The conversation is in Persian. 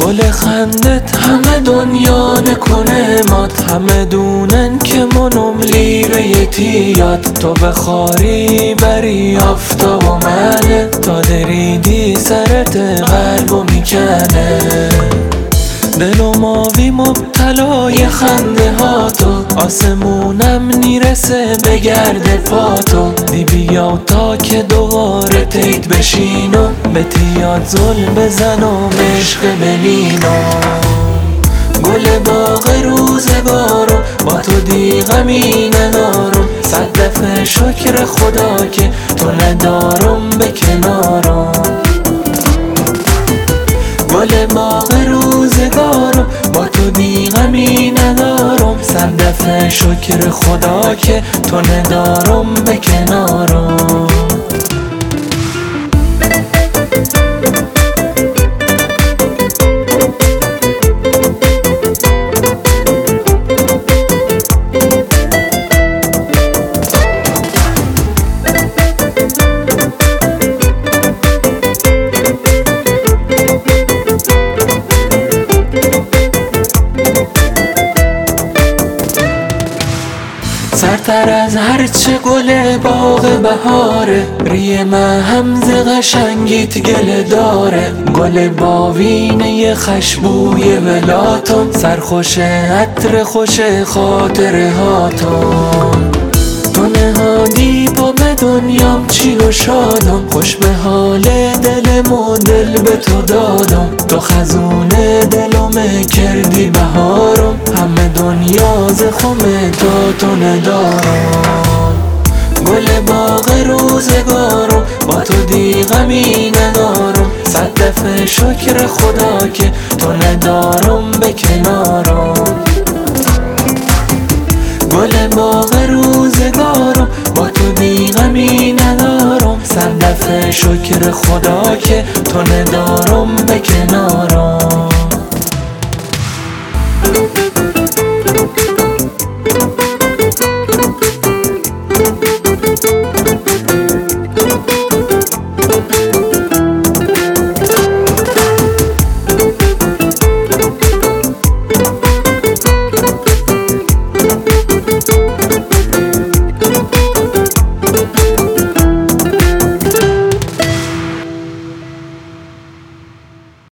گل خندت همه دنیا نکنه مات، همه دونن که منم لیبه یتیات. تو بخاری بری آفتاب و منه، تا دریدی سرت قلبو میکنه. دل و ماوی مبتلای خنده ها تو، آسمونم نیرسه به گرد پاتو. دی بیا تا که دوباره تیت بشین و به تیاد ظلم بزن و عشق ببینم. گل باغ روزگارو با تو دی غمی ندارم، صد دفعه شکر خدا که تو ندارم به کنارم. گل باغ روزگارم با تو دی غمی ندارم، صد دفعه شکر خدا که تو ندارم به کنارم. سرتر از هرچه گل باغ بهاره، ریه محمز قشنگیت گل داره. گل باوینه خشبوی ولاتم، سرخوش عطر خوش خاطره هاتم. تو نهادی با به دنیام چی و شادم، خوش به حال دلم و دل به تو دادم. تو خزون دلم کردی بهارم، همه دنیا ز خم تو ندارم. گل باغ روزگارم با تو دی غمی ندارم، صد دفعه شکر خدا که تو ندارم به کنارم. گل باغ روزگارم با تو دی غمی ندارم، صد دفعه شکر خدا که تو ندارم به کنارم.